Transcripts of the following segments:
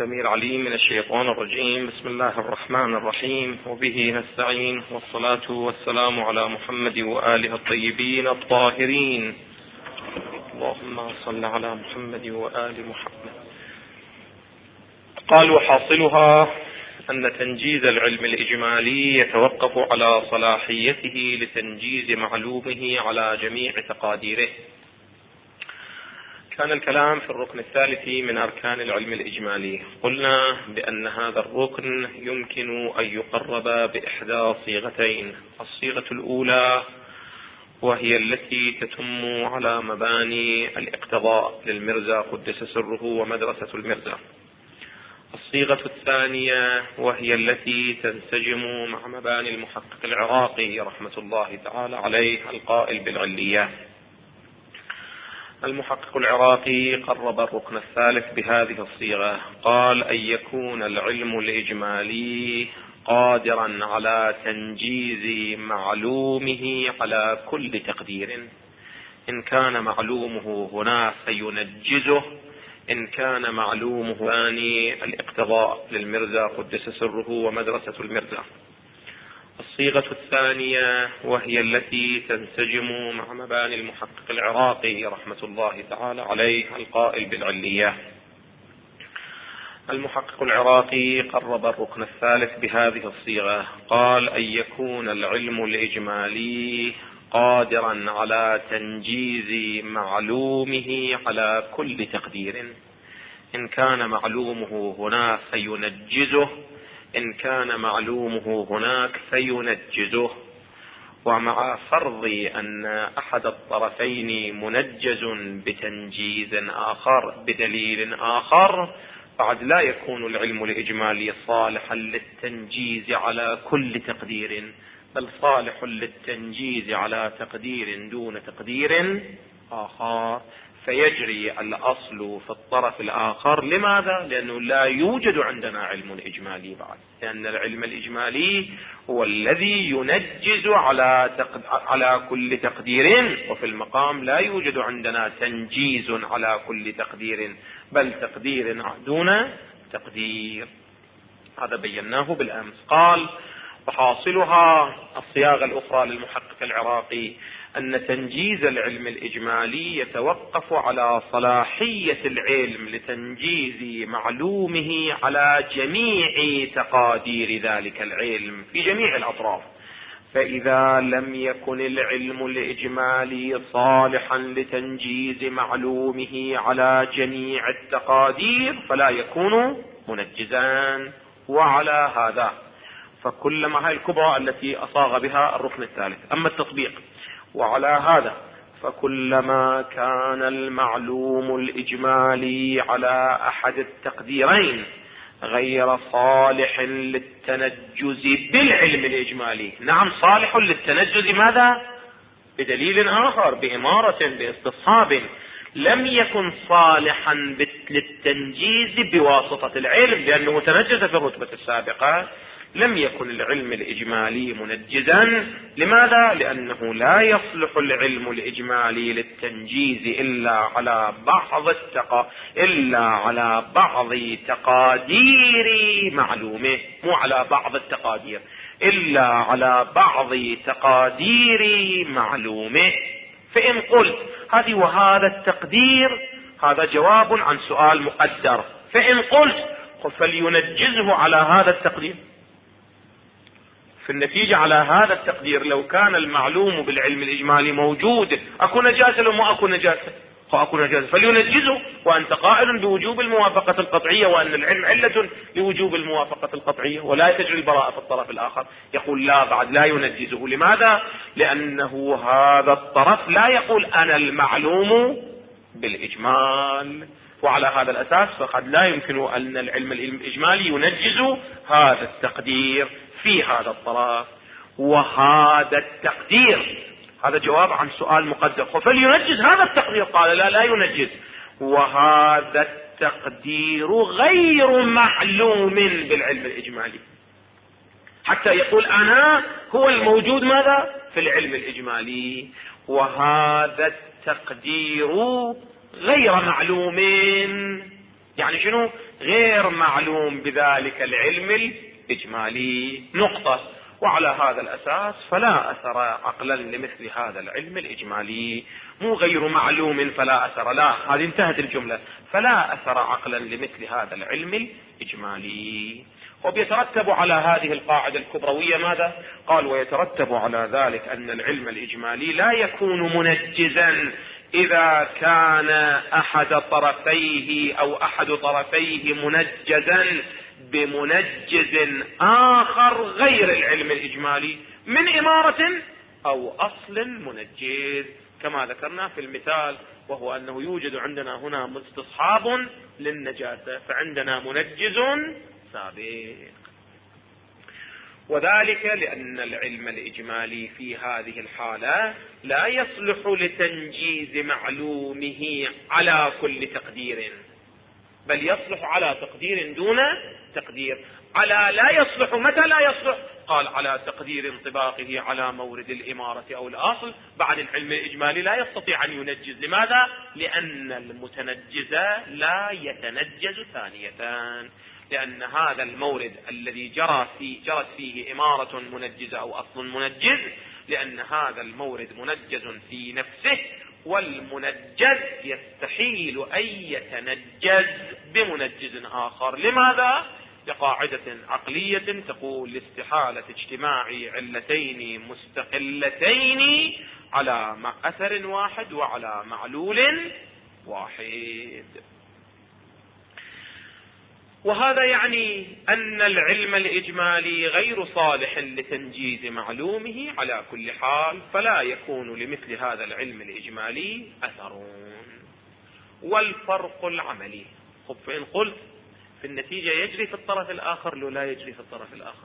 السميع العليم من الشيطان الرجيم. بسم الله الرحمن الرحيم، وبه نستعين، والصلاة والسلام على محمد وآله الطيبين الطاهرين. اللهم صل على محمد وآل محمد. قال: وحاصلها أن تنجيز العلم الإجمالي يتوقف على صلاحيته لتنجيز معلومه على جميع تقاديره. كان الكلام في الركن الثالث من أركان العلم الإجمالي. قلنا بأن هذا الركن يمكن أن يقرب بإحدى صيغتين: الصيغة الأولى وهي التي تتم على مباني الاقتضاء للمرزا قدس سره ومدرسة المرزا. الصيغة الثانية وهي التي تنسجم مع مباني المحقق العراقي رحمة الله تعالى عليه القائل بالعلية. المحقق العراقي قرب الركن الثالث بهذه الصيغة، قال: أن يكون العلم الإجمالي قادرا على تنجيز معلومه على كل تقدير. إن كان معلومه هنا سينجزه، إن كان معلومه باني الاقتضاء للمرزا قدس سره ومدرسة المرزا. الصيغة الثانية وهي التي تنسجم مع مباني المحقق العراقي رحمة الله تعالى عليه القائل بالعلية. المحقق العراقي قرب الركن الثالث بهذه الصيغة، قال: أن يكون العلم الإجمالي قادرا على تنجيز معلومه على كل تقدير. إن كان معلومه هنا سينجزه، إن كان معلومه هناك سينجزه. ومع فرض أن أحد الطرفين منجز بتنجيز آخر بدليل آخر، بعد لا يكون العلم الإجمالي صالحا للتنجيز على كل تقدير، بل صالح للتنجيز على تقدير دون تقدير آخر، فيجري الأصل في الطرف الآخر. لماذا؟ لأنه لا يوجد عندنا علم إجمالي بعد، لأن العلم الإجمالي هو الذي ينجز على كل تقدير، وفي المقام لا يوجد عندنا تنجيز على كل تقدير، بل تقدير دون تقدير. هذا بيناه بالأمس. قال: وحاصلها الصياغة الأخرى للمحقق العراقي أن تنجيز العلم الإجمالي يتوقف على صلاحية العلم لتنجيز معلومه على جميع تقادير ذلك العلم في جميع الأطراف. فإذا لم يكن العلم الإجمالي صالحا لتنجيز معلومه على جميع التقادير فلا يكون منجزا. وعلى هذا فكلما هاي الكبرى التي أصاغ بها الركن الثالث. أما التطبيق: وعلى هذا فكلما كان المعلوم الإجمالي على أحد التقديرين غير صالح للتنجز بالعلم الإجمالي. نعم، صالح للتنجز ماذا؟ بدليل آخر، بإمارة، باستصحاب. لم يكن صالحا للتنجيز بواسطة العلم، لأنه تنجز في الرتبة السابقة. لم يكن العلم الإجمالي منجزا. لماذا؟ لأنه لا يصلح العلم الإجمالي للتنجيز إلا على بعض تقادير معلومه، مو على بعض التقادير، إلا على بعض تقادير معلومه. فإن قلت هذه وهذا التقدير، هذا جواب عن سؤال مقدر. فإن قلت فلينجزه على هذا التقدير، في النتيجة على هذا التقدير لو كان المعلوم بالعلم الإجمالي موجود، أكون نجاسة لو ما أكون نجاسة؟ أكون نجاسة، فلينجزه. وأنت قائل بوجوب الموافقة القطعية، وأن العلم علة لوجوب الموافقة القطعية، ولا تجري البراءة في الطرف الآخر. يقول لا، بعد لا ينجزه. لماذا؟ لأنه هذا الطرف لا يقول أنا المعلوم بالإجمال. وعلى هذا الأساس فقد لا يمكن أن العلم الإجمالي ينجز هذا التقدير في هذا الطرف. وهذا التقدير، هذا جواب عن سؤال مقدر. فلينجز هذا التقدير، قال لا ينجز. وهذا التقدير غير معلوم بالعلم الإجمالي، حتى يقول أنا هو الموجود ماذا؟ في العلم الإجمالي. وهذا التقدير غير معلوم، يعني شنو؟ غير معلوم بذلك العلم الإجمالي، نقطة. وعلى هذا الأساس فلا أثر عقلا لمثل هذا العلم الإجمالي، مو غير معلوم فلا أثر، لا، هذه انتهت الجملة، فلا أثر عقلا لمثل هذا العلم الإجمالي. وبيترتب على هذه القاعدة الكبروية ماذا؟ قال: ويترتب على ذلك أن العلم الإجمالي لا يكون منجزا إذا كان أحد طرفيه أو أحد طرفيه منجزا بمنجز آخر غير العلم الإجمالي من إمارة أو أصل منجز، كما ذكرنا في المثال، وهو أنه يوجد عندنا هنا استصحاب للنجاسة، فعندنا منجز سابق. وذلك لأن العلم الإجمالي في هذه الحالة لا يصلح لتنجيز معلومه على كل تقدير، بل يصلح على تقدير دون تقدير. على لا يصلح، متى لا يصلح؟ قال: على تقدير انطباقه على مورد الإمارة أو الأصل. بعد العلم الإجمالي لا يستطيع أن ينجز. لماذا؟ لأن المتنجز لا يتنجز ثانية، لأن هذا المورد الذي جرت فيه إمارة منجزة أو أصل منجز، لأن هذا المورد منجز في نفسه، والمنجز يستحيل أن يتنجز بمنجز آخر. لماذا؟ لقاعدة عقلية تقول: لاستحالة اجتماع علتين مستقلتين على أثر واحد وعلى معلول واحد. وهذا يعني أن العلم الإجمالي غير صالح لتنجيز معلومه على كل حال، فلا يكون لمثل هذا العلم الإجمالي أثر. والفرق العملي، فإن قلت في النتيجة يجري في الطرف الآخر لو لا يجري في الطرف الآخر؟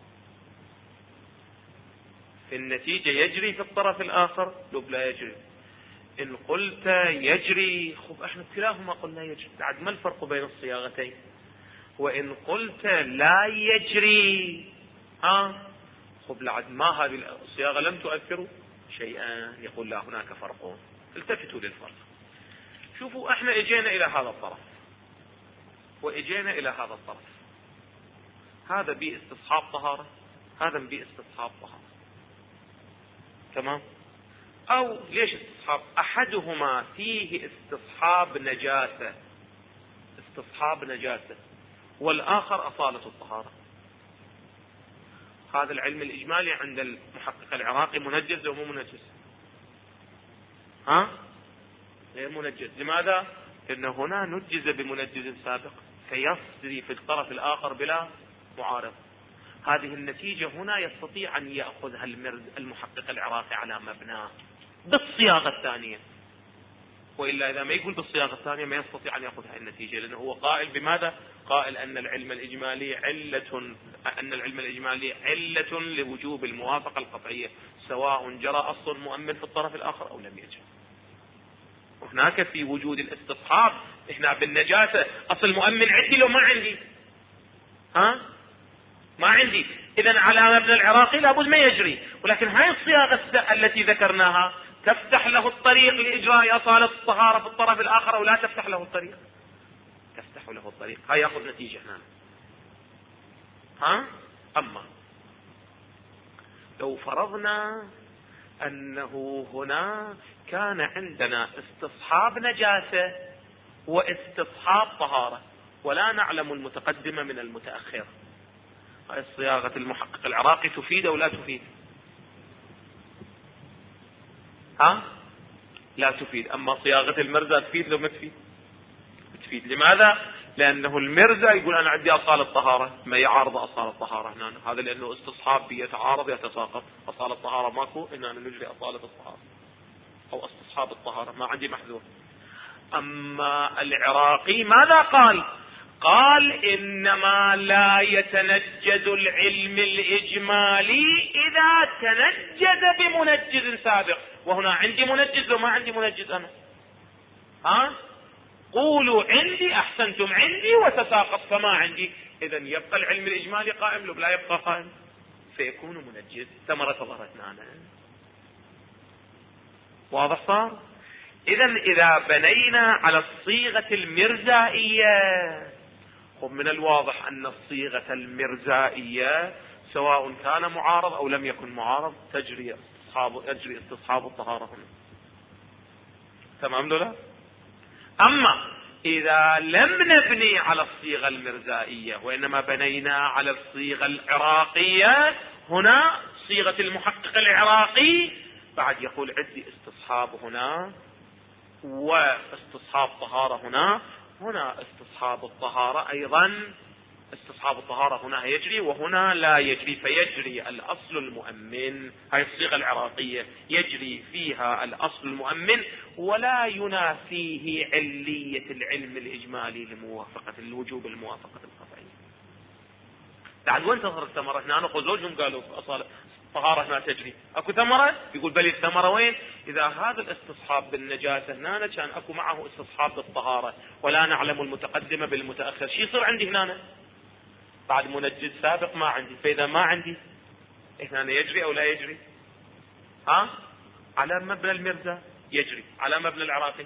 في النتيجة يجري في الطرف الآخر لو لا يجري. إن قلت يجري، احنا كلاهما قلنا يجري، بعد ما الفرق بين الصياغتين؟ وإن قلت لا يجري، بعد ما هذه الصياغة لم تؤثر شيئا، يقول: لا، هناك فرق. التفتوا للفرق. شوفوا، احنا اجينا الى هذا الطرف واجينا الى هذا الطرف، هذا باستصحاب طهارة، هذا باستصحاب طهارة، تمام؟ او ليش استصحاب؟ احدهما فيه استصحاب نجاسة، والآخر أصالة الطهارة. هذا العلم الإجمالي عند المحقق العراقي منجز أو مو منجز؟ غير منجز. لماذا؟ لأن هنا نجز بمنجز سابق فيصدر في الطرف الآخر بلا معارض. هذه النتيجة هنا يستطيع أن يأخذها المحقق العراقي على مبناه بالصياغة الثانية، وإلا إذا ما يقول بالصياغة الثانية ما يستطيع أن يأخذ هذه النتيجة، لأنه هو قائل بماذا؟ قائل أن العلم الإجمالي علة لوجوب الموافقة القطعية، سواء جرى أصل مؤمن في الطرف الآخر أو لم يجري. وهناك في وجود الاستصحاب، إحنا بالنجاسة أصل مؤمن عندي لو ما عندي؟ ما عندي. إذن على مبنى العراقي لابد ما يجري، ولكن هاي الصياغة التي ذكرناها تفتح له الطريق لإجراء أصالة الطهارة في الطرف الآخر أو لا تفتح له الطريق؟ تفتح له الطريق. هاي يأخذ نتيجة هنا. أما لو فرضنا أنه هنا كان عندنا استصحاب نجاسة واستصحاب طهارة، ولا نعلم المتقدم من المتأخر، هاي صياغة المحقق العراقي تفيد أو لا تفيد؟ لا تفيد. أما صياغة المرزا تفيد لو ما تفيد؟ تفيد. لماذا؟ لأنه المرزا يقول أنا عندي أصالة طهارة، ما يعارض أصالة طهارة هنا، هذا لأنه استصحاب بيتعارض يتساقط. أصالة طهارة ماكو، إننا نجري أصالة الطهارة أو استصحاب الطهارة، ما عندي محذور. أما العراقي ماذا قال؟ قال: إنما لا يتنجز العلم الإجمالي إذا تنجز بمنجز سابق. وهنا عندي منجز وما عندي منجز أنا. قولوا عندي، أحسنتم عندي، وتساقط فما عندي. إذن يبقى العلم الإجمالي قائم لو لا يبقى قائم؟ فيكون منجز. ثمرة ظهرتنا أنا. واضح صار؟ إذا بنينا على الصيغة المرزائية، من الواضح أن الصيغة المرزائية سواء كان معارض أو لم يكن معارض يجري استصحاب الطهارة هنا. تمام لا؟ أما إذا لم نبني على الصيغة المرزائية وإنما بنينا على الصيغة العراقية، هنا صيغة المحقق العراقي بعد يقول عندي استصحاب هنا واستصحاب طهارة هنا استصحاب الطهارة أيضا، استصحاب الطهارة هنا يجري وهنا لا يجري، فيجري الأصل المؤمن. هاي الصيغة العراقية يجري فيها الأصل المؤمن ولا ينافيه علية العلم الإجمالي لموافقة الوجوب الموافقة القطعية. بعد وين تظهر الثمرة؟ هنا أخو زوجهم قالوا أصلا طهارة هنا تجري، اكو ثمرة؟ يقول بل الثمرة وين؟ اذا هذا الاستصحاب بالنجاسة هنا كان اكو معه استصحاب بالطهارة ولا نعلم المتقدمة بالمتأخر، شو يصير عندي هنا؟ بعد منجز سابق ما عندي، فاذا ما عندي هنا يجري او لا يجري؟ على مبنى المرزا يجري، على مبنى العراقي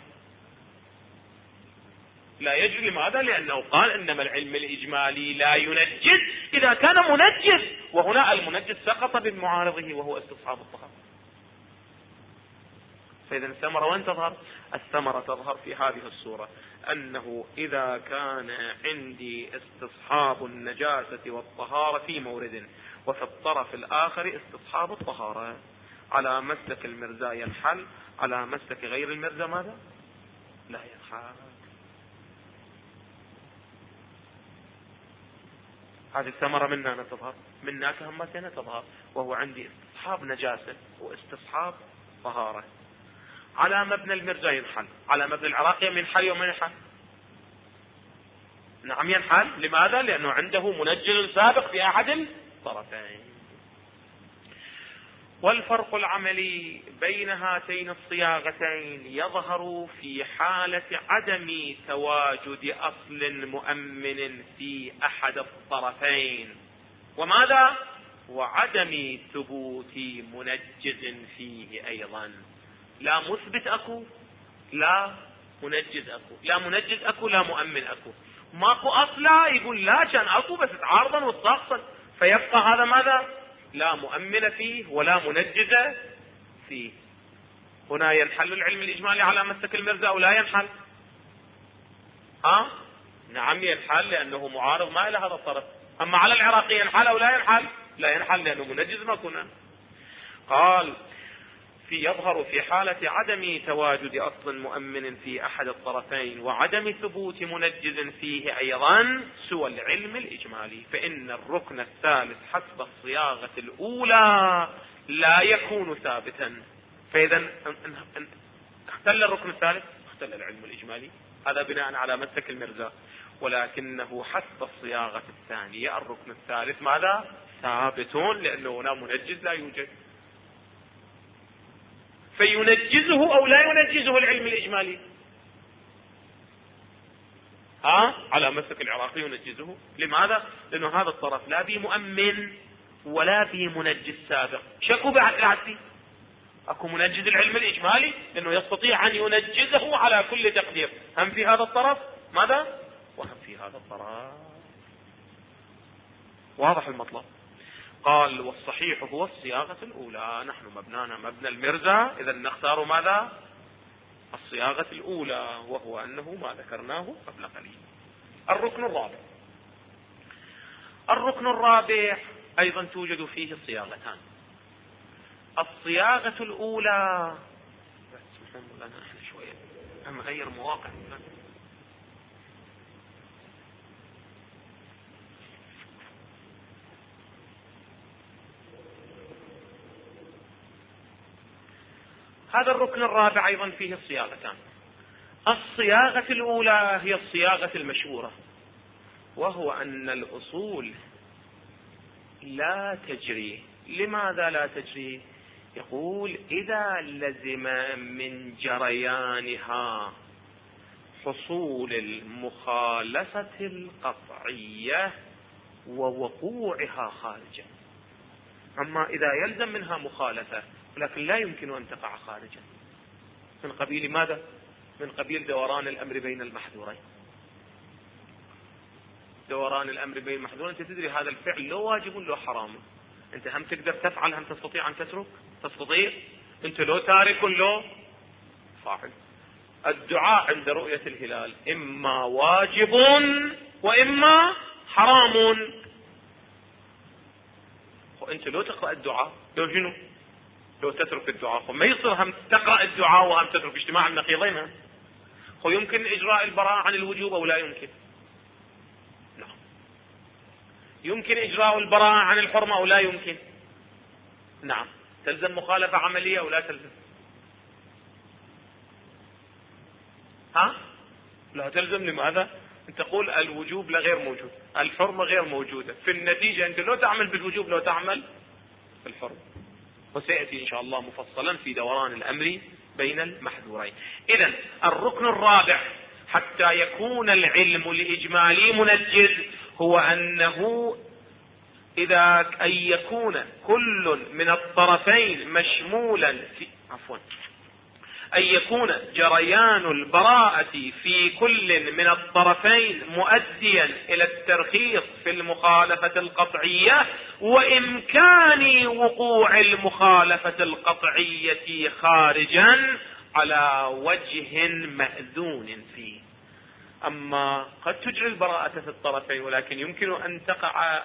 لا يجري. لماذا؟ لأنه قال إنما العلم الإجمالي لا ينجز إذا كان منجز، وهنا المنجز سقط بمعارضه وهو استصحاب الطهارة. فإذا الثمرة وين تظهر؟ الثمرة تظهر في هذه الصورة، أنه إذا كان عندي استصحاب النجاسة والطهارة في مورد وفي الطرف الآخر استصحاب الطهارة، على مسلك المرزا ينحل، على مسلك غير المرزا ماذا؟ لا ينحل. هذه الثمرة منا تظهر، منا كهمتنا تظهر، وهو عندي استصحاب نجاسة واستصحاب طهارة. على مبنى المرزا ينحل، على مبنى العراقي ينحل يوم ينحل؟ نعم ينحل. لماذا؟ لأنه عنده منجل سابق في أحد الطرفين. والفرق العملي بين هاتين الصياغتين يظهر في حالة عدم تواجد أصل مؤمن في أحد الطرفين، وماذا؟ وعدم ثبوت منجز فيه أيضا. لا مثبت أكو، لا منجز أكو، لا منجز أكو، لا مؤمن أكو، ماكو أصلا. يقول لا كان أكو بس تعارضا واستقصا، فيبقى هذا ماذا؟ لا مؤمن فيه ولا منجز فيه. هنا ينحل العلم الإجمالي على مسلك المرزا أو لا ينحل؟ نعم ينحل لأنه معارض ما إلى هذا الطرف. أما على العراقي ينحل أو لا ينحل؟ لا ينحل لأنه منجز ما كنا. قال يظهر في حالة عدم تواجد أصل مؤمن في أحد الطرفين وعدم ثبوت منجز فيه أيضا سوى العلم الإجمالي، فإن الركن الثالث حسب الصياغة الأولى لا يكون ثابتا. فإذا اختل الركن الثالث، اختل العلم الإجمالي، هذا بناء على مسلك المرزا، ولكنه حسب الصياغة الثانية الركن الثالث ماذا؟ ثابت، لأنه هنا منجز لا يوجد، فينجزه أو لا ينجزه العلم الإجمالي؟ على مسلك العراقي ينجزه. لماذا؟ لأنه هذا الطرف لا بي مؤمن ولا بي منجز سابق. شكو بعد فيه أكو منجز العلم الإجمالي لأنه يستطيع أن ينجزه على كل تقدير، هم في هذا الطرف ماذا؟ وهم في هذا الطرف. واضح المطلب؟ قال والصحيح هو الصياغة الأولى، نحن مبنانا مبنى المرزا، إذا نختار ماذا؟ الصياغة الأولى، وهو أنه ما ذكرناه قبل قليل. الركن الرابع أيضا توجد فيه صياغتان. الصياغة الأولى، اسمحوا لنا احنا شوية نغير مواقع. هذا الركن الرابع أيضا فيه الصياغتان. الصياغة الأولى هي الصياغة المشهورة، وهو أن الأصول لا تجري. لماذا لا تجري؟ يقول إذا لزم من جريانها حصول المخالفة القطعية ووقوعها خارجا. أما إذا يلزم منها مخالفة ولكن لا يمكن أن تقع خارجا، من قبيل ماذا؟ من قبيل دوران الأمر بين المحذورين. دوران الأمر بين المحذورين، أنت تدري هذا الفعل لو واجب لو حرام، أنت هم تقدر تفعل هم تستطيع أن تترك، تستطيع أنت لو تارك لو فاعل. الدعاء عند رؤية الهلال إما واجب وإما حرام، وأنت لو تقرأ الدعاء لو شنو؟ لو تترك الدعاء، ما يصير هم تقرأ الدعاء وهم تترك، اجتماع النقيضين. يمكن إجراء البراءة عن الوجوب أو لا يمكن؟ نعم. يمكن إجراء البراءة عن الحرمة أو لا يمكن؟ نعم. تلزم مخالفة عملية أو لا تلزم؟ لا تلزم. لماذا؟ أنت تقول الوجوب لا غير موجود، الحرمة غير موجودة، في النتيجة أنت لو تعمل بالوجوب لو تعمل بالحرمة، وسيأتي إن شاء الله مفصلا في دوران الأمر بين المحذورين. إذن الركن الرابع حتى يكون العلم الإجمالي منجز هو أنه أن يكون كل من الطرفين مشمولا في أن يكون جريان البراءة في كل من الطرفين مؤديا إلى الترخيص في المخالفة القطعية، وإمكان وقوع المخالفة القطعية خارجا على وجه مأذون فيه. أما قد تجري البراءة في الطرفين، ولكن يمكن أن تقع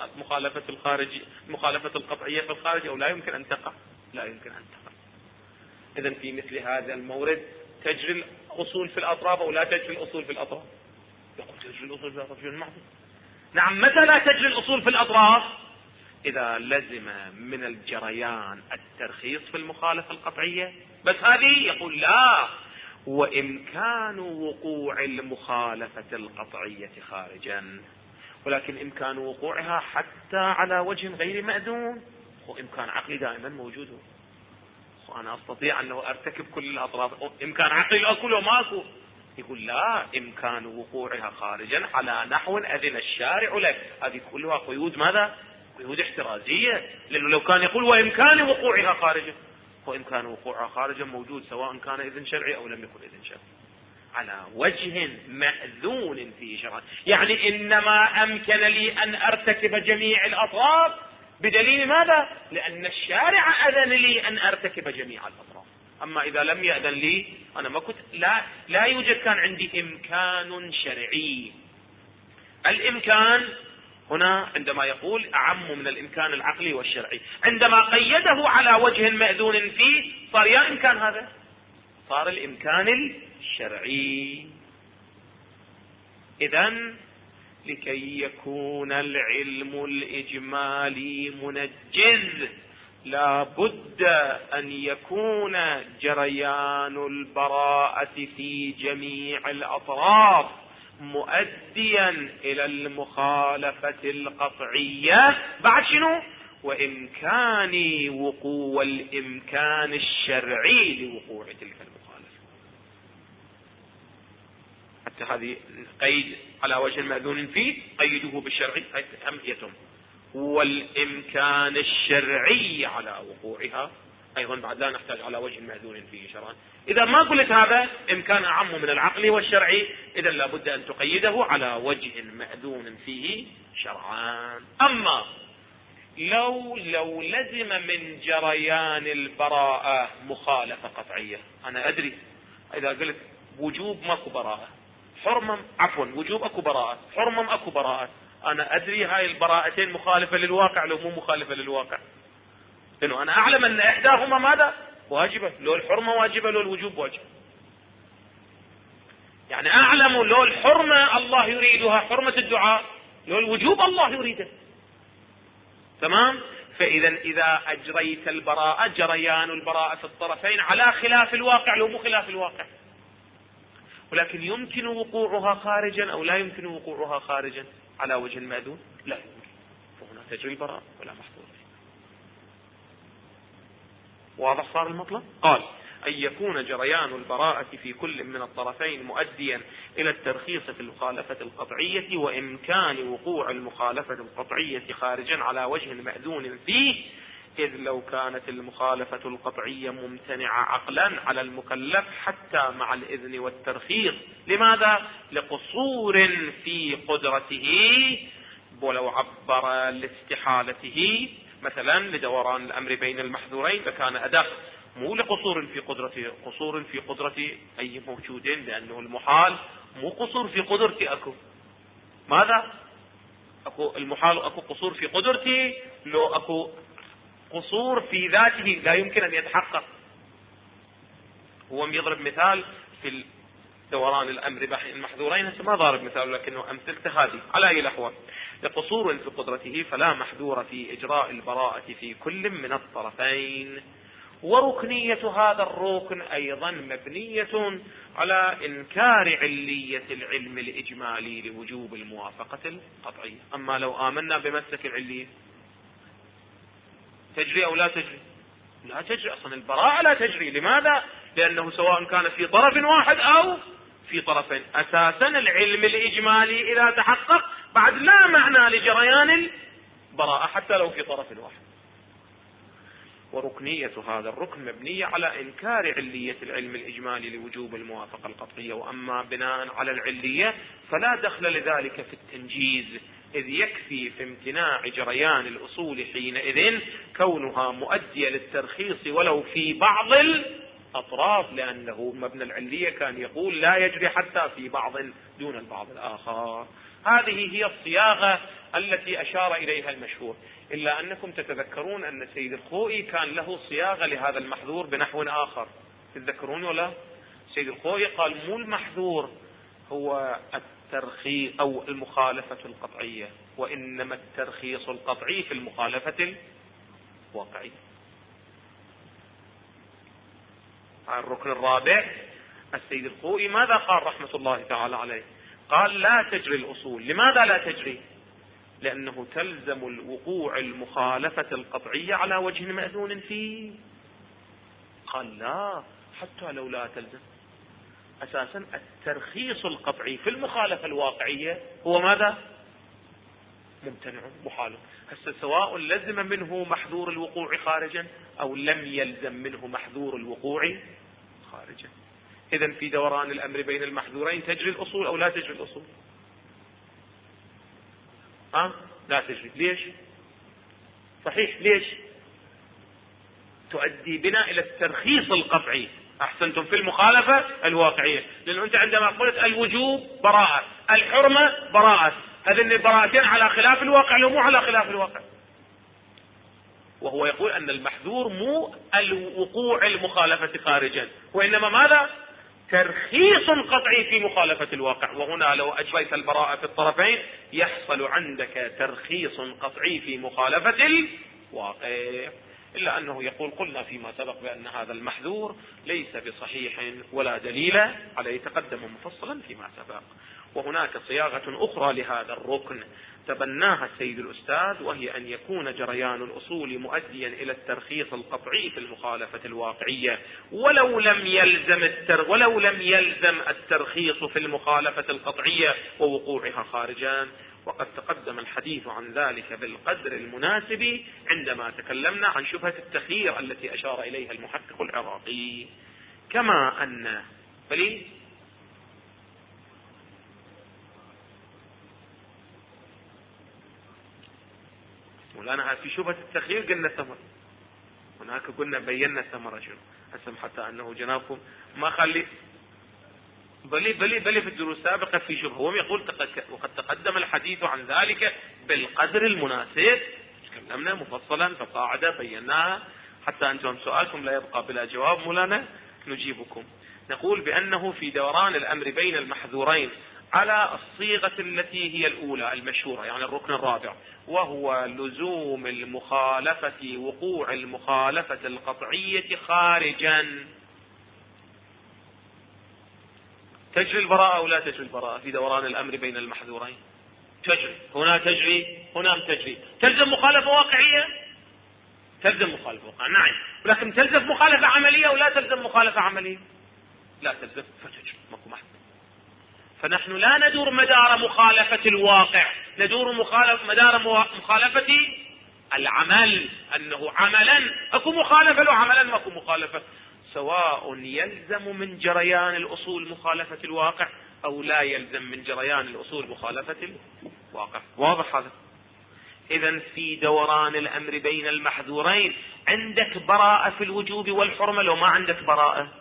مخالفة القطعية في الخارج أو لا يمكن أن تقع، لا يمكن أن تقع. إذن في مثل هذا المورد تجري الأصول في الأطراف أو لا تجري الأصول في الأطراف؟ يقول تجري الأصول في الأطراف. نعم. متى لا تجري الأصول في الأطراف؟ إذا لزم من الجريان الترخيص في المخالفة القطعية بس، هذه يقول لا، وإمكان وقوع المخالفة القطعية خارجا، ولكن إمكان وقوعها حتى على وجه غير مأذون، وإمكان عقلي دائما موجود، وأنا أستطيع أنه أرتكب كل الأطراف، إمكان عقلي أكل وما أكل. يقول لا، إمكان وقوعها خارجا على نحو أذن الشارع له. هذه كلها قيود ماذا؟ قيود احترازية، لأنه لو كان يقول وإمكان وقوعها خارجا، وإمكان وقوعها خارجا موجود سواء كان إذن شرعي أو لم يكن إذن شرعي، على وجه مأذون فيه شرعا. يعني إنما أمكن لي أن أرتكب جميع الأطراف بدليل ماذا؟ لأن الشارع أذن لي أن أرتكب جميع الأطراف. أما إذا لم يأذن لي أنا ما كنت، لا يوجد كان عندي إمكان شرعي. الإمكان هنا عندما يقول أعم من الإمكان العقلي والشرعي، عندما قيده على وجه مأذون فيه صار يا إمكان هذا، صار الإمكان الشرعي. إذن لكي يكون العلم الإجمالي منجز لا بد أن يكون جريان البراءة في جميع الأطراف مؤديا إلى المخالفة القطعية، بعد شنو؟ وإمكان وقوع الإمكان الشرعي لوقوع تلك المخالفة. حتى هذه قيد على وجه المأذون فيه، قيده بالشرعي أم يتم، والإمكان الشرعي على وقوعها أيضا بعد لا نحتاج على وجه المأذون فيه شرعا. إذا ما قلت هذا إمكان أعم من العقل والشرعي، إذا لابد أن تقيده على وجه مأذون فيه شرعا. أما لو لزم من جريان البراءة مخالفة قطعية، أنا أدري إذا قلت وجوب ماكو براءة، حرمم وجوب أكو براءة، حرمم أكو براءة، أنا أدري هاي البراءتين مخالفة للواقع لو مو مخالفة للواقع، لأنه أنا أعلم أن إحداهما ماذا؟ واجبة، لو الحرمة واجبة لو الوجوب واجب. يعني أعلم لو الحرمة الله يريدها حرمة الدعاء، لو الوجوب الله يريده. تمام؟ إذا أجريت البراءة جريان البراءة في الطرفين على خلاف الواقع لو مو خلاف الواقع، ولكن يمكن وقوعها خارجا أو لا يمكن وقوعها خارجا على وجه المأذون، لا يمكن، فهنا تجري البراءة ولا محظور. واضح صار المطلب؟ قال أن يكون جريان البراءة في كل من الطرفين مؤديا إلى الترخيص في المخالفة القطعية، وإمكان وقوع المخالفة القطعية خارجا على وجه مأذون فيه، إذ لو كانت المخالفة القطعية ممتنعة عقلا على المكلف حتى مع الإذن والترخيص. لماذا؟ لقصور في قدرته، ولو عبر لاستحالته مثلا لدوران الأمر بين المحذورين لكان أدق، مو لقصور في قدرته. قصور في قدرة أي موجود، لأنه المحال مو قصور في قدرتي. أكو ماذا؟ أكو المحال، أكو قصور في قدرتي، لو أكو قصور في ذاته لا يمكن أن يتحقق. هو يضرب مثال في دوران الأمر بين المحذورين، هسه ما ضارب مثال لكنه أمثلته هذه على أي الأحوال. لقصور في قدرته فلا محذور في إجراء البراءة في كل من الطرفين. وركنية هذا الركن أيضا مبنية على إنكار علية العلم الإجمالي لوجوب الموافقة القطعية. أما لو آمنا بمسلك العلية تجري أو لا تجري؟ لا تجري أصلا، البراءة لا تجري. لماذا؟ لأنه سواء كان في طرف واحد أو في طرفين، أساسا العلم الإجمالي إذا تحقق بعد لا معنى لجريان البراءة حتى لو في طرف واحد. وركنية هذا الركن مبنية على إنكار علية العلم الإجمالي لوجوب الموافقة القطعية. وأما بناء على العلية فلا دخل لذلك في التنجيز، إذ يكفي في امتناع جريان الأصول حينئذ كونها مؤدية للترخيص ولو في بعض الأطراف، لأنه مبنى العلية كان يقول لا يجري حتى في بعض دون البعض الآخر. هذه هي الصياغة التي أشار إليها المشهور. إلا أنكم تتذكرون أن سيد الخوئي كان له صياغة لهذا المحذور بنحو آخر، تتذكرون ولا؟ سيد الخوئي قال مو المحذور هو الترخيص أو المخالفة القطعية، وإنما الترخيص القطعي في المخالفة الواقعية. الركن الرابع السيد الخوئي ماذا قال رحمة الله تعالى عليه؟ قال لا تجري الأصول. لماذا لا تجري؟ لأنه تلزم الوقوع المخالفة القطعية على وجه مأذون فيه. قال لا، حتى لو لا تلزم، أساسا الترخيص القطعي في المخالفة الواقعية هو ماذا؟ ممتنع محال. هسه سواء لزم منه محذور الوقوع خارجا أو لم يلزم منه محذور الوقوع خارجا. إذن في دوران الأمر بين المحذورين تجري الأصول أو لا تجري الأصول؟ لا تجري. ليش؟ صحيح، ليش؟ تؤدي بنا إلى الترخيص القطعي. أحسنتم، في المخالفة الواقعية، لأنه أنت عندما قلت الوجوب براءة، الحرمة براءة، هذين البراءتين على خلاف الواقع لو مو على خلاف الواقع. وهو يقول أن المحذور مو الوقوع المخالفة خارجا، وإنما ماذا؟ ترخيص قطعي في مخالفة الواقع. وهنا لو أجريت البراءة في الطرفين يحصل عندك ترخيص قطعي في مخالفة الواقع. إلا أنه يقول قلنا فيما سبق بأن هذا المحذور ليس بصحيح ولا دليل عليه، تقدم مفصلا فيما سبق. وهناك صياغة أخرى لهذا الركن تبناها السيد الأستاذ، وهي أن يكون جريان الأصول مؤديا إلى الترخيص القطعي في المخالفة الواقعية ولو لم يلزم الترخيص في المخالفة القطعية ووقوعها خارجا. وقد تقدم الحديث عن ذلك بالقدر المناسب عندما تكلمنا عن شبهة التخيير التي أشار إليها المحقق العراقي. كما أن مولانا في شبهة التخيير قلنا الثمر، هناك قلنا بينا الثمرة شنو. أسم حتى أنه جنابكم ما خلي بلي في الدروس السابقة في شبهة. هو يقول وقد تقدم الحديث عن ذلك بالقدر المناسب، تكلمنا مفصلا فقاعدة بيناها حتى أنتم سؤالكم لا يبقى بلا جواب مولانا نجيبكم. نقول بأنه في دوران الأمر بين المحذورين على الصيغة التي هي الأولى المشهورة، يعني الركن الرابع، وهو لزوم المخالفة وقوع المخالفة القطعية خارجا. تجري البراءة أو لا تجري البراءة في دوران الأمر بين المحذورين؟ تجري. هنا تجري، هنا تجري. تلزم مخالفة واقعية؟ تلزم مخالفة واقعية، نعم. ولكن تلزم مخالفة عملية أو لا تلزم مخالفة عملية؟ لا تلزم، فتجري، ماكو محذور. فنحن لا ندور مدار مخالفة الواقع، ندور مدار مخالفة العمل أنه عملا أكو مخالفة له، عملا ما أكو مخالفة، سواء يلزم من جريان الأصول مخالفة الواقع أو لا يلزم من جريان الأصول مخالفة الواقع. واضح هذا؟ إذن في دوران الأمر بين المحذورين عندك براءة في الوجوب والحرمة، لو ما عندك براءة.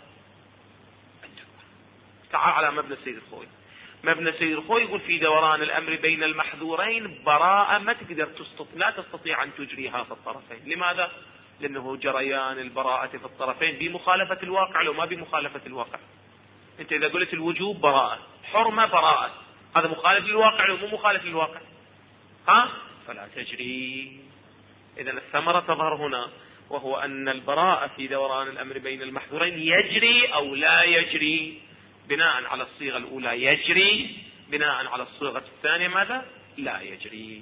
تعال على مبنى السيد الخوي. مبنى السيد الخوي يقول في دوران الأمر بين المحذورين براءة ما تقدر لا تستطيع أن تجريها في الطرفين. لماذا؟ لأنه جريان البراءة في الطرفين بمخالفة الواقع لو ما بمخالفة الواقع. أنت إذا قلت الوجوب براءة، حرمة براءة، هذا مخالف للواقع لو مو مخالف للواقع فلا تجري. إذن الثمرة تظهر هنا، وهو أن البراءة في دوران الأمر بين المحذورين يجري أو لا يجري. بناء على الصيغة الأولى يجري، بناء على الصيغة الثانية ماذا؟ لا يجري.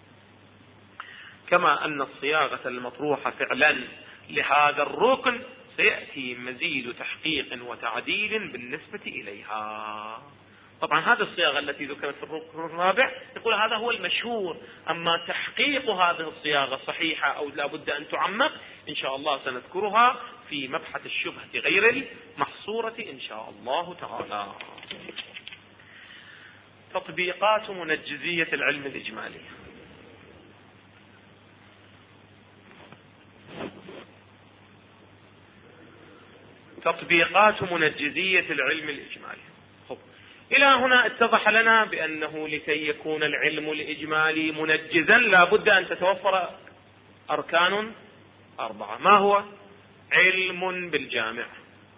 كما أن الصياغة المطروحة فعلا لهذا الركن سيأتي مزيد تحقيق وتعديل بالنسبة إليها. طبعا هذه الصياغة التي ذكرت في الركن الرابع يقول هذا هو المشهور، أما تحقيق هذه الصياغة صحيحة أو لا بد أن تعمق إن شاء الله سنذكرها في مبحث الشبهة غير المحصورة إن شاء الله تعالى. تطبيقات منجزية العلم الإجمالي. تطبيقات منجزية العلم الإجمالي. إلى هنا اتضح لنا بأنه لكي يكون العلم الإجمالي منجزا لا بد أن تتوفر أركان 4. ما هو؟ علم بالجامع،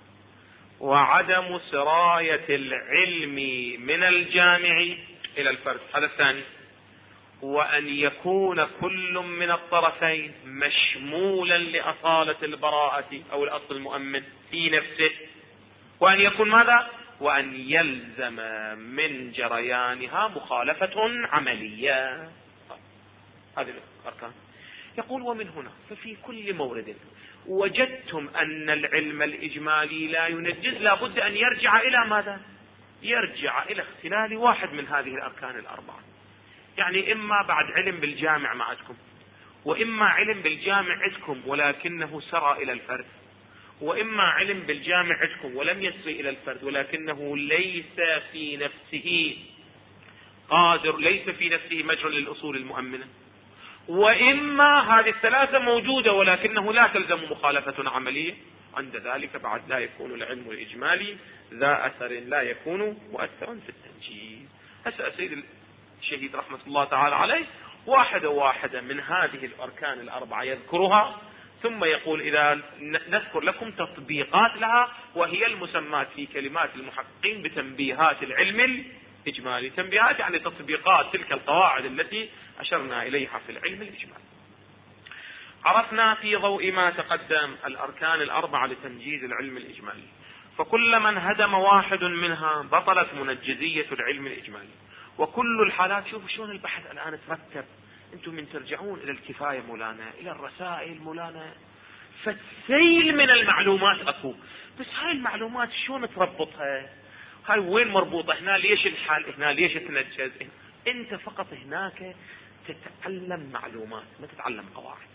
وعدم سراية العلم من الجامع إلى الفرد، هذا الثاني، وأن يكون كل من الطرفين مشمولا لأصالة البراءة أو الأصل المؤمن في نفسه، وأن يكون ماذا؟ وأن يلزم من جريانها مخالفة عملية. هذه الأركان. يقول ومن هنا ففي كل مورد وجدتم أن العلم الإجمالي لا ينجز لا بد أن يرجع إلى ماذا؟ يرجع إلى اختلال واحد من هذه الأركان 4. يعني إما بعد علم بالجامع ما عندكم، وإما علم بالجامع عندكم ولكنه سرى إلى الفرد، وإما علم بالجامع عندكم ولم يسري إلى الفرد ولكنه ليس في نفسه قادر، ليس في نفسه مجرى للأصول المؤمنة، وإما هذه الثلاثة موجودة ولكنه لا تلزم مخالفة عملية. عند ذلك بعد لا يكون العلم الإجمالي ذا أثر، لا يكون مؤثرا في التنجيز. هسه سيد الشهيد رحمة الله تعالى عليه واحدة من هذه الأركان 4 يذكرها، ثم يقول إذا نذكر لكم تطبيقات لها، وهي المسمات في كلمات المحققين بتنبيهات العلم الإجمالي. تنبيهات يعني تطبيقات تلك القواعد التي أشرنا إليها في العلم الإجمالي. عرفنا في ضوء ما تقدم الأركان 4 لتنجيز العلم الإجمالي، فكل من هدم واحد منها بطلت منجزية العلم الإجمالي. وكل الحالات، شوفوا شلون البحث الآن ترتب، انتم من ترجعون إلى الكفاية مولانا، إلى الرسائل مولانا، فالسيل من المعلومات أكو، بس هاي المعلومات شلون تربطها؟ هاي وين مربوطة؟ هنا ليش الحال؟ هنا ليش تنجز؟ انت فقط هناك تتعلم معلومات ما تتعلم قواعد.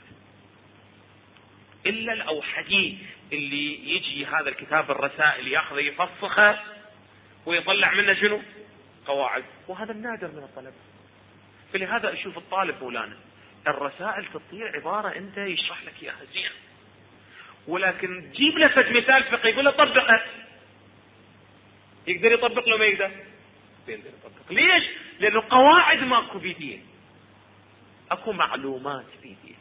إلا الأوحدي اللي يجي هذا الكتاب الرسائل ياخذ يفسخه ويطلع منه شنو؟ قواعد، وهذا النادر من الطلبة. فلهذا أشوف الطالب مولانا الرسائل تطير عبارة أنت يشرح لك إياها زين، ولكن جيب له فد مثال فقهي يقول له طبقه، يقدر يطبق له ما يقدر؟ يقدر يطبق. ليش؟ لأنه قواعد ماكو بيدين، أكو معلومات بيدين.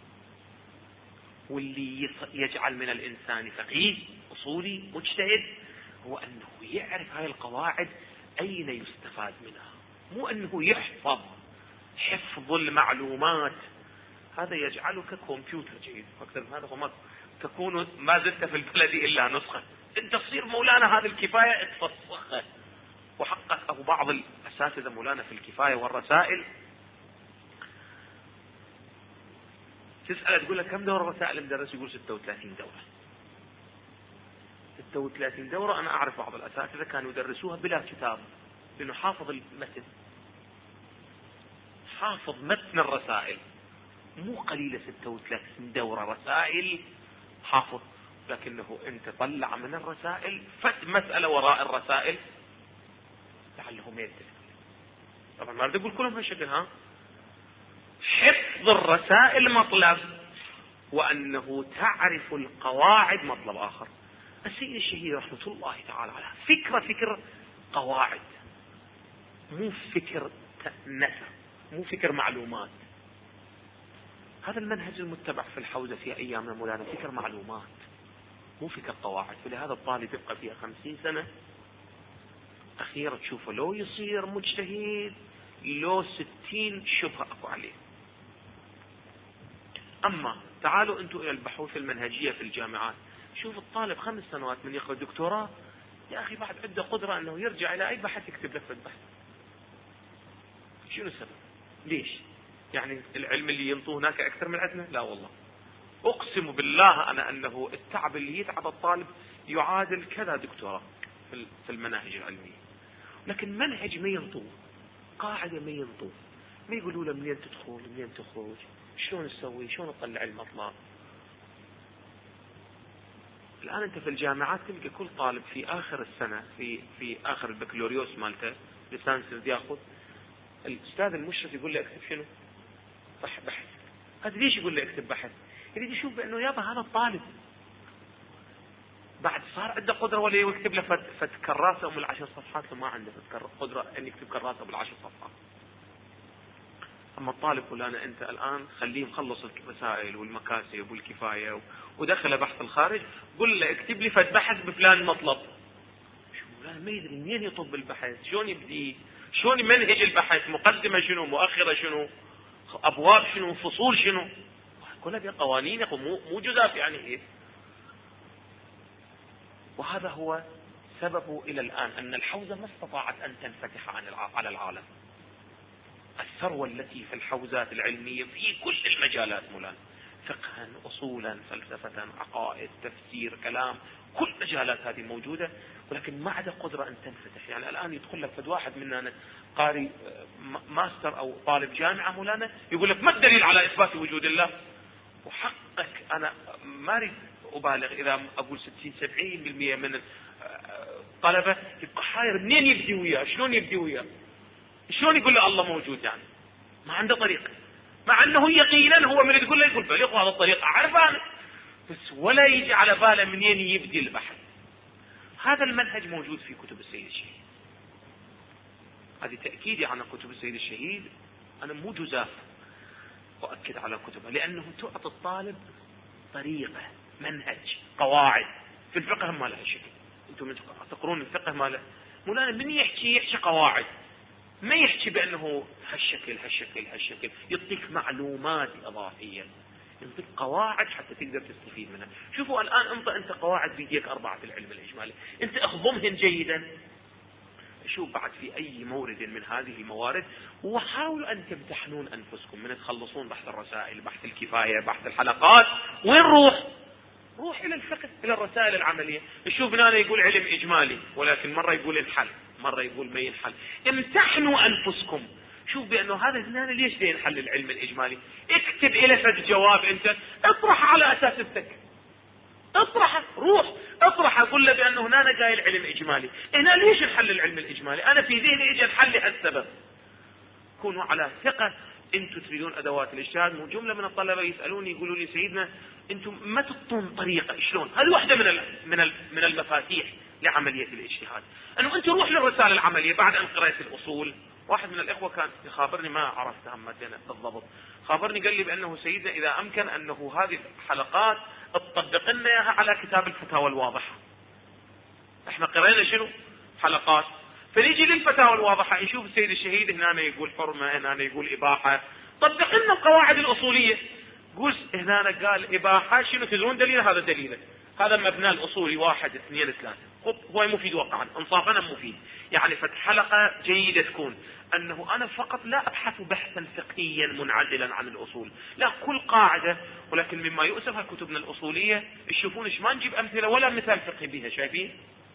واللي يجعل من الإنسان فقيه أصولي مجتهد هو أنه يعرف هاي القواعد أين يستفاد منها، مو أنه يحفظ. حفظ المعلومات هذا يجعلك كمبيوتر جيد، أكثر من هذا فما تكون ما زلت في البلد إلا نسخة. أنت تصير مولانا هذه الكفاية تفسخها. وحقق أبو بعض الأساتذة مولانا في الكفاية والرسائل تسأل تقول لك كم دورة رسائل مدرس؟ يقول 36 دورة. 36 دورة. أنا أعرف بعض الأساتذة كانوا يدرسوها بلا كتاب، لأنه حافظ المتن، حافظ متن الرسائل، مو قليلة 36 دورة رسائل حافظ، لكنه انت طلع من الرسائل فت مسألة وراء الرسائل لعله ما يدري. طبعا ما بدي اقول كلهم هالشكل. حفظ الرسائل مطلب، وانه تعرف القواعد مطلب اخر. السيد الشهيد رحمة الله تعالى عليه فكر قواعد، مو فكر نثر، مو فكر معلومات. هذا المنهج المتبع في الحوزة في ايامنا مولانا، فكر معلومات مو فكر قواعد. ولهذا الطالب يبقى فيها 50 سنة اخيرا تشوفه لو يصير مجتهد لو 60 شبهة اكو عليه. اما تعالوا انتم الى البحوث المنهجية في الجامعات، شوف الطالب 5 سنوات من ياخذ دكتوراه، يا اخي بعد عنده قدرة انه يرجع الى اي بحث يكتب لك البحث. شنو السبب؟ ليش؟ يعني العلم اللي ينطوه هناك اكثر من عندنا؟ لا والله، اقسم بالله انا انه التعب اللي يتعب الطالب يعادل كذا دكتوراه في المناهج العلمية. لكن منهج ما ينطوه، قاعدة ما ينطوه، ما يقولوا له منين تدخل منين تخرج، شلون تسوي، شلون تطلع المطلب. الان انت في الجامعات تلقى كل طالب في اخر السنة في اخر البكالوريوس مالته ليسانس ياخذ، الاستاذ المشرف يقول له اكتب شنو؟ بحث. هذا ليش يقول له اكتب بحث؟ يريد يشوف بانه يابا هذا الطالب بعد صار عنده قدرة ولا يكتب له فت كراسة من 10 صفحات، ما عنده قدرة ان يكتب كراسة بال10 صفحات. اما الطالب فلان انت الان خليه مخلص المسائل والمكاسب والكفاية ودخل بحث الخارج، قل له اكتب لي فت بحث بفلان مطلب. شو ما يدري منين يطب البحث، شلون يبدي، شلون يمنهج البحث، مقدمة شنو، مؤخرة شنو، ابواب شنو، فصول شنو، كلها في قوانين مو جزاف يعني ايه. وهذا هو سببه الى الان ان الحوزة ما استطاعت ان تنفتح على العالم. الثروة التي في الحوزات العلمية في كل المجالات مولانا، فقها، اصولا، فلسفة، عقائد، تفسير، كلام، كل مجالات هذه موجودة، ولكن ما عدا قدرة ان تنفتح. يعني الان يدخل لك فد واحد مننا قاري ماستر او طالب جامعة مولانا يقول لك ما الدليل على اثبات وجود الله؟ وحقك انا ما اريد ابالغ اذا اقول 60-70% من الطلبة يبقى حاير منين يبدي وياه، شلون يبدي وياه، شلون يقول له الله موجود، يعني ما عنده طريقة، مع انه يقينا هو من تقول له يقول بلغ هذا الطريقة اعرف انا، بس ولا يجي على باله منين يبدي البحث. هذا المنهج موجود في كتب السيد الشهيد. هذه تأكيدي على كتب السيد الشهيد، انا مو جزاف أؤكد على كتبه، لأنه تعطي الطالب طريقة، منهج، قواعد. في الفقه ما له شيء، أنتم تقرون الفقه ما له مولانا من يحكي قواعد، ما يحكي بأنه هالشكل، يعطيك معلومات إضافية، يعطيك قواعد حتى تقدر تستفيد منها. شوفوا الآن أنت قواعد بيديك 4 في العلم الإجمالي، أنت اخضمهن جيدا. شوف بعد في اي مورد من هذه الموارد، وحاولوا ان تمتحنون انفسكم من تخلصون بحث الرسائل، بحث الكفاية، بحث الحلقات، وين روح الى الفقه، الى الرسائل العملية. شوف هنا يقول علم اجمالي، ولكن مرة يقول انحل، مرة يقول ما ينحل. امتحنوا انفسكم، شوف بانه هذا هنا ليش لا ينحل العلم الاجمالي. اكتب الى فد جواب، انت اطرح على اساس الذكر، روح اطرح، اقول له بانه هنا جاي العلم اجمالي، هنا ليش نحل العلم الاجمالي، انا في ذهني اجى نحل لهالسبب. كونوا على ثقة. انتم تريدون ادوات الاجتهاد، مو جملة من الطلبة يسألوني يقولوا لي سيدنا انتم ما تعطون طريقة شلون، هذه واحدة من المفاتيح لعملية الاجتهاد، انه انت روح للرسالة العملية بعد ان قرأت الاصول. واحد من الاخوة كان يخابرني، ما عرفت همتنا بالضبط، خابرني قال لي بانه سيدنا اذا امكن انه هذه الحلقات تطبق لنا اياها على كتاب الفتاوى الواضحة. احنا قرأنا شنو؟ حلقات، فنيجي للفتاوى الواضحة نشوف السيد الشهيد هنا يقول حرمة، هنا يقول إباحة، طبق لنا القواعد الأصولية. قول هنا قال إباحة، شنو تدرون دليله؟ هذا دليله، هذا مبنى الأصولي 1 2 3. هو مفيد واقعا، انصافا مفيد. يعني حلقة جيدة تكون أنه أنا فقط لا أبحث بحثا فقهيا منعزلا عن الأصول، لا، كل قاعدة. ولكن مما يؤسف كتبنا الأصولية تشوفون ما نجيب أمثلة ولا مثال فقهي بها، شايفين؟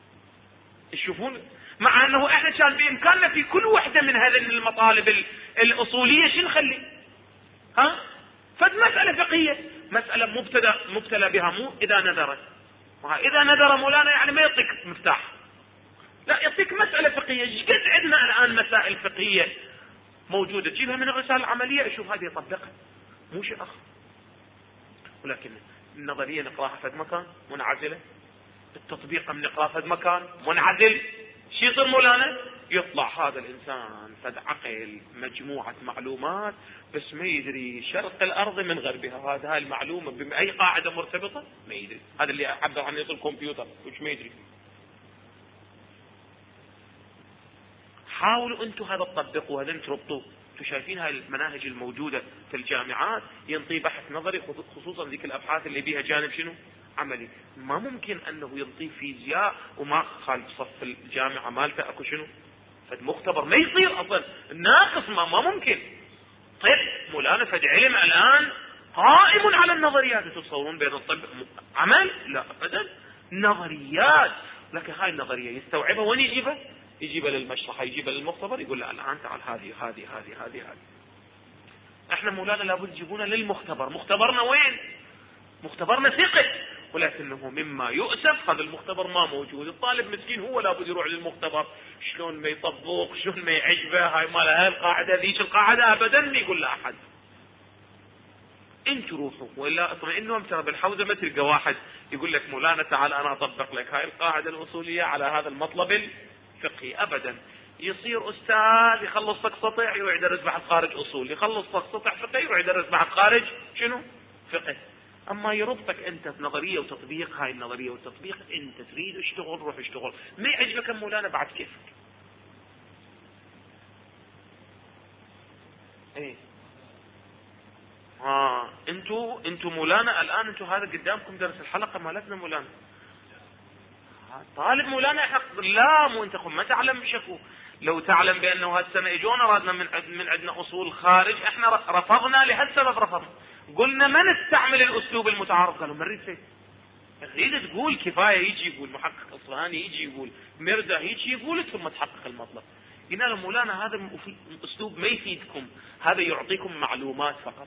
تشوفون، مع أنه احنا كان بإمكاننا في كل واحدة من هذه المطالب الأصولية شو نخلي؟ مسألة فقهية، مسألة مبتلى بها، مو إذا نذرت. إذا نذر مولانا يعني ما يعطيك مفتاح، لا يعطيك مسألة فقهية. ايش قد عندنا الآن مسائل فقهية موجودة، تجيبها من الرسالة العملية، اشوف هذه يطبقها، مو شيء آخر. ولكن النظرية نقراها فد مكان منعزلة، التطبيق من نقراه فد مكان منعزل. شو يصير مولانا؟ يطلع هذا الإنسان فد عقل مجموعة معلومات بس ما يدري شرق الأرض من غربها. هذه المعلومة بأي قاعدة مرتبطة ما يدري. هذا اللي أعبر عنه يصير كمبيوتر وش ما يدري. حاولوا أنتم هذا تطبقوا، هذا تربطوا. أنتم شايفين هاي المناهج الموجودة في الجامعات ينطي بحث نظري، خصوصا ذيك الأبحاث اللي بيها جانب شنو؟ عملي. ما ممكن أنه ينطي فيزياء وما خالف صف الجامعة مالته أكو شنو؟ فد مختبر ما يصير أصلا، ناقص، ما ممكن. طيب مولانا فد علم الآن قائم على النظريات. تتصورون بين الطب عمل؟ لا أبدا، نظريات. لكن هاي النظرية يستوعبها وين يجيبها؟ يجيبها للمشرحة، يجيبها للمختبر، يقول لا الآن تعال هذه. احنا مولانا لابد يجيبونا للمختبر. مختبرنا وين؟ مختبرنا ثقة، ولكنه مما يؤسف هذا المختبر ما موجود. الطالب مسكين هو لابد يروح للمختبر، شلون ما يطبق، شلون ما يعجبه، هاي مال هاي القاعدة ذيك القاعدة ابدا ما يقول لا احد. انتوا روحوا، ولا اطمئنوا ترى بالحوزة ما تلقى واحد يقول لك مولانا تعال انا اطبق لك هاي القاعدة الاصولية على هذا المطلب الفقهي ابدا. يصير استاذ يخلص لك سطح يروح يدرس بحث خارج اصول، يخلص لك سطح فقهي يروح يدرس بحث خارج شنو؟ فقه. اما يربطك انت في نظريه وتطبيق، هاي النظريه والتطبيق انت تريد اشتغل روح اشتغل، ما يعجبك مولانا بعد كيفك. ايه انتوا مولانا الان انتوا هذا قدامكم درس الحلقه مالتنا مولانا. طالب مولانا حق لا مو انت ما تعلم شكو. لو تعلم بانه هالسنه اجونا رادنا من عندنا اصول خارج، احنا رفضنا لهالسبب. رفضنا قلنا ما نستعمل الاسلوب المتعارف. قالوا ما نريد تريد تقول كفايه يجي يقول محقق اصفهاني يجي يقول مرزا يجي يقول ثم تحقق المطلب. قلنا له مولانا هذا اسلوب ما يفيدكم، هذا يعطيكم معلومات فقط.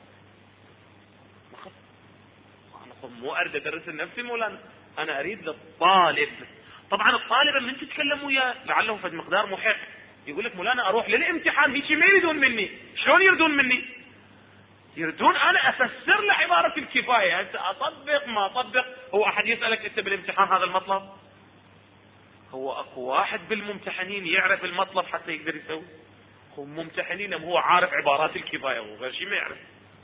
انا مو اريد ادرس لنفسي مولانا، انا اريد للطالب. طبعا الطالب من تتكلم وياه لعله فد مقدار محق يقول لك مولانا اروح للامتحان هيك ما يريدون مني. شلون يريدون مني؟ يريدون انا افسر له عبارة الكفاية. انت اطبق ما اطبق، هو احد يسألك انت بالامتحان هذا المطلب؟ هو اكو واحد بالممتحنين يعرف المطلب حتى يقدر يسوي؟ هم ممتحنين هو عارف عبارات الكفاية وغير شيء ما يعرف.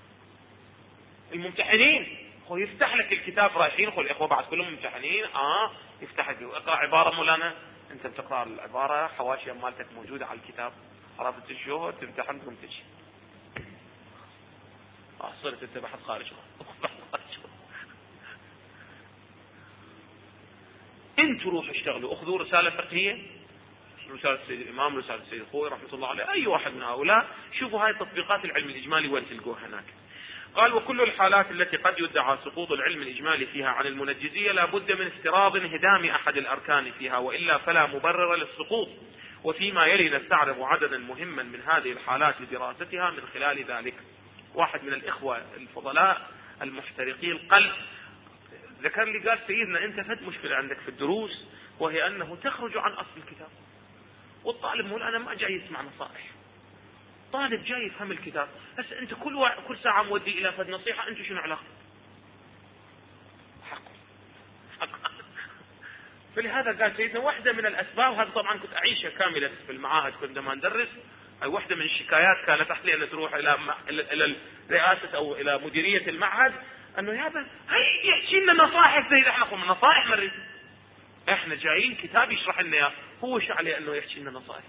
الممتحنين هو يفتح لك الكتاب رايحين خو الاخوة بعد كلهم ممتحنين يفتح لك اقرا عبارة مولانا، انت بتقرا العبارة حواشي مالتك موجودة على الكتاب، عرفت الشهر تمتحن تقوم تجي صرت انت بحث خارج. انتوا روحوا اشتغلوا، اخذوا رسالة فقهية، رسالة السيد الامام، رسالة السيد الخوي رحمة الله عليه، اي واحد من هؤلاء، شوفوا هاي تطبيقات العلم الاجمالي وين تلقوها هناك. قال وكل الحالات التي قد يدعى سقوط العلم الإجمالي فيها عن المنجزية لا بد من افتراض انهدام أحد الأركان فيها، وإلا فلا مبرر للسقوط. وفيما يلي نستعرض عددا مهما من هذه الحالات لدراستها من خلال ذلك. واحد من الإخوة الفضلاء المحترقين القلب ذكر لي قال سيدنا أنت فد مشكلة عندك في الدروس، وهي أنه تخرج عن أصل الكتاب. والطالب مولانا ما جاي يسمع نصائح، طالب جاي يفهم الكتاب. هسه انت كل ساعة مودي الى فد نصيحة، انت شنو علاقتك؟ حق. فلهذا قال سيدنا واحدة من الاسباب، هذا طبعا كنت اعيشها كاملة في المعاهد كنت ما ندرس، هاي واحدة من الشكايات كانت تحت لي ان تروح الى الرئاسة او الى مديرية المعهد، انه يا هي يحكي لنا نصائح زي احنا قلنا نصائح مريض. احنا جايين كتاب يشرح لنا اياه، هو شو عليه انه يحكي لنا نصائح؟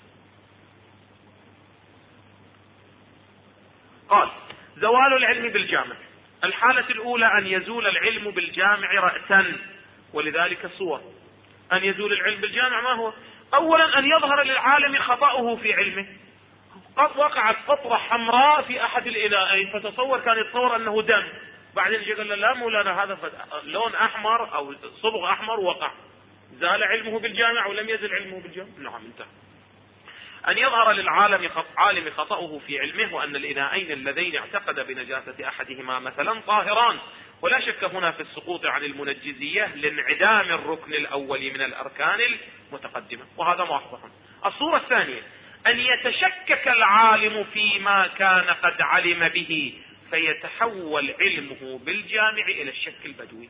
قال زوال العلم بالجامع. الحالة الأولى أن يزول العلم بالجامع رأسا، ولذلك صور. أن يزول العلم بالجامع ما هو؟ أولا أن يظهر للعالم خطأه في علمه. قد وقعت قطرة حمراء في أحد الإناءين، فتصور كان يتصور أنه دم، بعدين قال له لا مولانا هذا لون أحمر أو صبغ أحمر وقع. زال علمه بالجامع ولم يزل علمه بالجامع؟ نعم انتهى. أن يظهر للعالم عالم خطأه في علمه، وأن الإناءين اللذين اعتقد بنجاسة أحدهما مثلا طاهران، ولا شك هنا في السقوط عن المنجزية لانعدام الركن الأول من الأركان المتقدمة، وهذا واضح. الصورة الثانية أن يتشكك العالم فيما كان قد علم به فيتحول علمه بالجامع إلى الشك البدوي.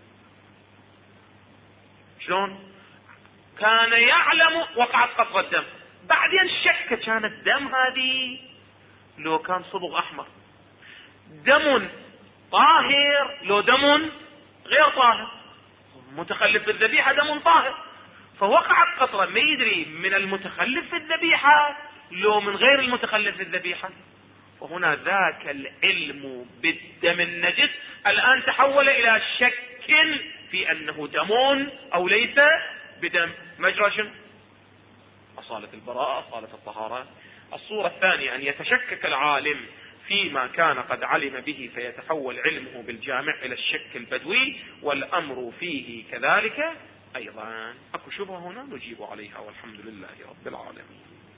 شلون؟ كان يعلم وقعت قطرة دم، بعدين شك كان الدم هذه لو كان صبغ أحمر دم طاهر لو دم غير طاهر، متخلف في الذبيحة دم طاهر، فوقعت قطرة ما يدري من المتخلف في الذبيحة لو من غير المتخلف في الذبيحة، وهنا ذاك العلم بالدم النجس الآن تحول إلى شك في أنه دم أو ليس بدم. مجرى شنو؟ أصالة البراءة، أصالة الطهارة. الصورة الثانية أن يتشكك العالم فيما كان قد علم به فيتحول علمه بالجامع إلى الشك البدوي، والأمر فيه كذلك أيضا. أكو شبهة هنا نجيب عليها، والحمد لله رب العالمين.